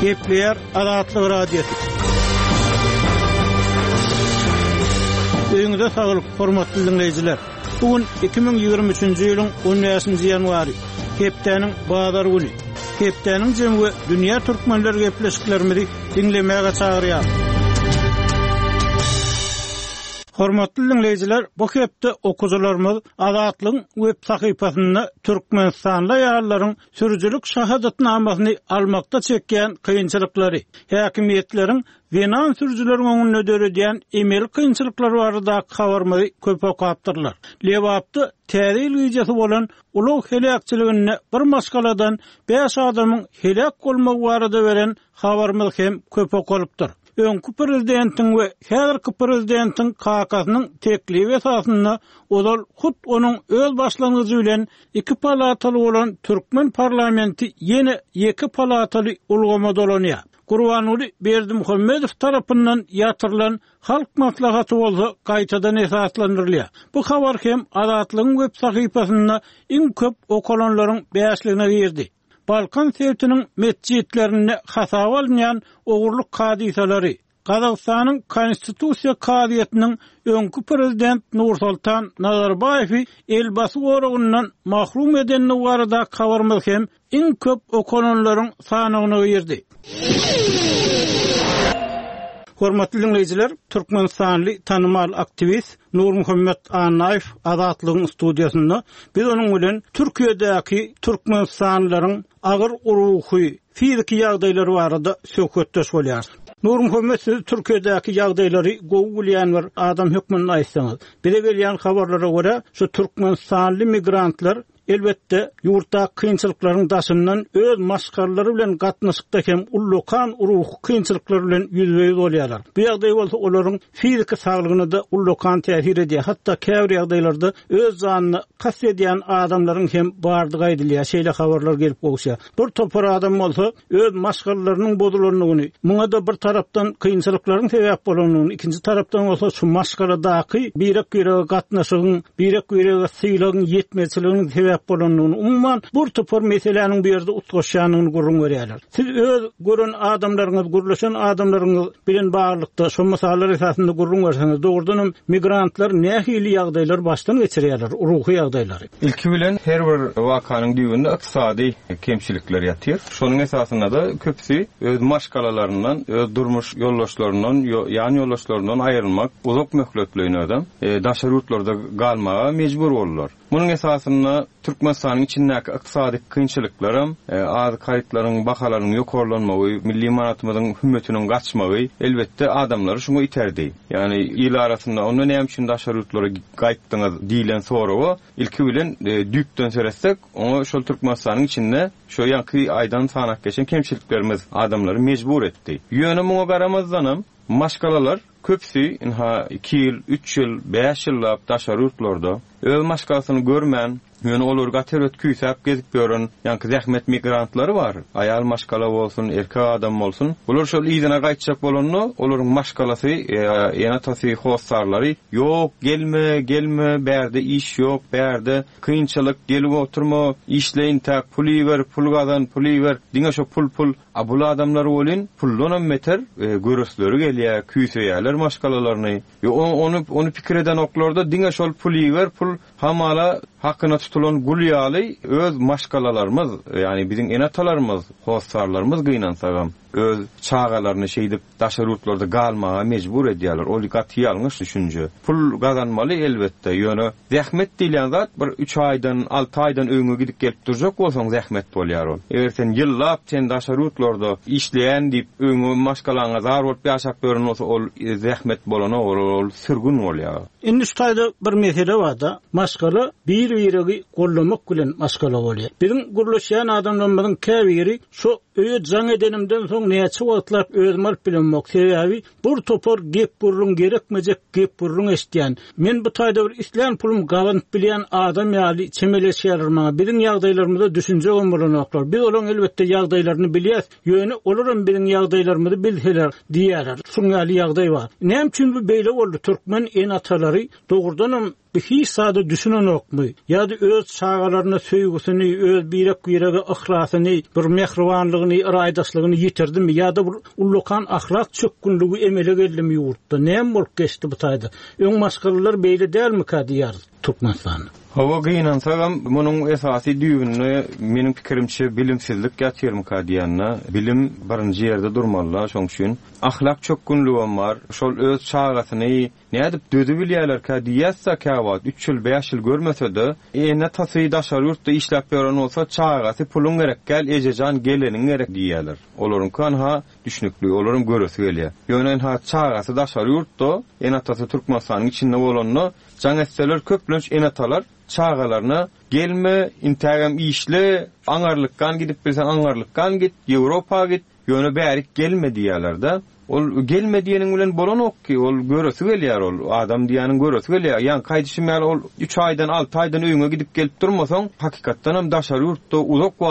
Gepler Azatlyk radiosu. Öňüňizde saglyk, hormatly dinleyijiler. Bugün 2023-nji ýylyň 10-njy ýanwary. Hepdeniň bazar güni. Hepdeniň jemgy dünýä türkmenler gepleşiklerini dinlemäge çagyrýar. Hormatly dinleyijiler, bu hepde okuwçylarymyz Azatlyk web sahypasyna Türkmenistanly ýarlaryň sürüjülük şahadatnamasyny almakda çekýän kynçylyklary, häkimetleriň Venan sürücülerin öňüne döredýän emel kynçylyklary barada habarmy köp okapdyrlar. Lewapdy täze ilgisi bolan ulug helakçylygyny bir maskaladan 5 adamyň helak bolmagy barada beren habarmy hem köp okalypdyr. Öňkü prezidentiň we häzirki prezidentiň kakasynyň teklibi esasynda olal hut onuň öz başlangyjy bilen 2 palataly bolan Türkmen parlamenti ýene 2 palataly ulgama dolanýar. Gurbanuly Berdimuhammedow tarapyndan ýatyrylan halk maslahaty bolsa gaýtadan esaslandyrylýar. Bu habar hem Azatlyk web sahypasyna iň köp okalanlaryň beýasligine girdi. Balkan sewtiniň mesjidlerini hasaba alynýan ogurluk kadisalary, Gazagstanyň konstitusiýa kadiýetiniň öňkü prezident Nursultan Nazarbayewi elbasy goragundan mahrum edenini barada habarmy hem iň köp okalanlaryň sanygyna girdi. Hormatly dinleyijiler, Türkmenistanly tanymal aktivist Nur Muhammed Anaýew Azatlygyň studiýasynda biz onuň bilen Türkiýedäki türkmenistanlylaryň agyr uruhy, fiziki ýagdaýlary barada söhbetdeş bolýar. Nur Muhammed siz Türkiýedäki ýagdaýlary gowy bilýän bir adam hökmüni aýtsaňyz. Bize gelýän habarlara görä, şu türkmenistanly migrantlar elbette ýurtda kynçylyklaryň daşyndan öz maşgarlary bilen gatnaşykda hem ullukan uruh kynçylyklary bilen ýüzbeýiz bolýarlar. Bu ýagdaý bolsa olaryň fiziki saglygyna da ullukan täsir edýär. Hatda käbir ýagdaýlarda öz janyny kasd edýän adamlaryň hem bardygy aýdylýar. Şeýle habarlar gelip gowşýar. Bir topar adam bolsa öz maşgarlarynyň bodulanlygyny, muňa da bir tarapdan kynçylyklaryň sebäp bolanyny, ikinji tarapdan bolsa şu maşgaradaky birek-birege gatnaşygyň, birek-birege syýlagyň ýetmezçiliginiň sebäp bolanyny, umman bir topar meseleniň bu ýerde utgaşýanyny görüň berýärler. Siz öz görän adamlaryňyz, gürleşen adamlaryňyz bilen baglykda şu masalar esasynda görüň berseňiz, dogrudan migrantlar nähili ýagdaýlar başdan geçirýärler, uruhy ýagdaýlary. İlki bilen her bir wakanyň düýbünde iqtisady kemçilikler ýatyr. Şonuň esasynda da köpsi öz maşgalalaryndan, öz durmuş ýoldaşlaryndan, ýany ýoldaşlaryndan aýrylmak, uzak möhletleýän adam daşary ýurtlarda galmaga mejbur bolurlar. Bunun esasında Türkmenistan'ın içindeki iqtisadi kynçylyklarym, az kayıtlaryň bahalarynyň ýokarlanmagy, milli manatymyzyň hümmetiniň gaçmagy elbette adamlary şuňa iterdi. Yani ýyl arasynda onu näme üçin daşary ýurtlara gaýtdyňyz diýilen soragy ilki bilen düýkden seretsek, onu şol Türkmenistan'ın içinde şu ýanky aýdan sanak geçen kemçiliklerimiz adamlary mejbur etdi. Ýöne muňa garamazdanam maşgalalar köpsi 2 ýyl, 3 ýyl, 5 ýyllap daşary ýurtlarda öz maşgalasyny görmän, ýöne olar gater ötküýsäp gezip görän ýanky zähmet migrantlary bar. Aýal maşgala bolsun, erkek adam bolsun. Bular şol ýyzyna gaýtjak bolanyny, olaryň maşgalasy ýene tasy howsarlary ýok, gelme, bärde iş ýok, bärde kynçylyk, gelip oturma, işleýin tak, puly ber, pul gazan, puly ber, diňe şo pul. Abul adamlar bolyn, puldan meter görüsleri gelýär, küýseýärler maşgalalaryny. Onu pikir eden oklarda diňe şol puly ber, pul hamala hakkına tutulan gulyaly öz maşgalalarymız, yani bizim enatalarymız, howsarlarymız gynansaňam öz çağalaryny şeýdip daşary ýurtlarda galmaga mejbur edýärler. Ol gaty ýalňyş düşünje. Pul gazanmaly elbetde. Ýöne zähmet diýilen zat bir 3 aýdan 6 aýdan öňe gidip gelip durjak bolsaň zähmet bolýar ol. Eger sen ýyllap sen daşary ýurtlarda işleýän diýip öňe maşgalaňa zar bolup ýaşap görän bolsa ol zähmet bolana ol sürgün bolýar. Indi şu taýda bir mesele bar da, maşgala bir-birigi gollamak bilen maşgala bolýar. Bizim gurleşýän adamlaryň käbiri şu öýe jaň edenimden soň näçe wagtlap öz mal bilen moksebi bir topar gep burun gerekmejek gep burun eşdýän. Men bu taýda bir islam pulum galanyp bilýän adam ýaly çemeleşýärmi? Bizim ýagdaýlarymyzda düşünje bolmalanoklar. Biz olaň elbetde ýagdaýlaryny bilýäs. Ýöne olaryň bizim ýagdaýlarymyzy bilseler diýerler. Şuňaly ýagdaý bar. Näme üçin bu beýle boldy? Türkmen enatalary dogrudan bir hiç sada düşünen okmy, ýa-da öz çağalaryna söýgüsini, öz birek-birege ihlassyny, bir mehribanlygyny, iraýdaşlygyny ýitirdimi, ýa-da bir ullukan ahlak çökkünlügi emele geldimi ýurtda? Näme bolup geçdi bu taýda? Öň maşgalalar beýle dälmi kadiyar Türkmenistan? Hawa gynansaňam munyň esasy düýbüni meniň pikirimçe bilimsizlik ýatyr mukadiýanyna. Bilim birinji ýerde durmaly, şoň üçin ahlak çökkünlügi bar. Şol öz çağatyny nädip dödü bilýärler kadiyatsa kawat 3 ýyl 5 ýyl görmese-de, ene tasy daşary ýurtda işläp beren bolsa çağaty pulun gerek gel, ejejan geleniň gerek diýerler. Olaryň kanha düşnükli, olaryň göresi gelýär. Ýönen ha çağaty daşary ýurtda ene tasy Türkmenistanyň içinde bolanyny jaňetseler köplünç enatalar çağalaryna gelme, intagam işle, aňarlykkan gidip bilsen aňarlykkan git, Ýewropa git, ýöne bärik gelme diýerler-de. Ol gelme diýeniň bilen bolan ok ki, ol göresi gelýär, ol adam diýeniň göresi gelýär. Ýani kaýdyşym ol 3 aýdan 6 aýdan öýüňe gidip gelip durmasaň, hakykatdan hem daşary ýurtda uzak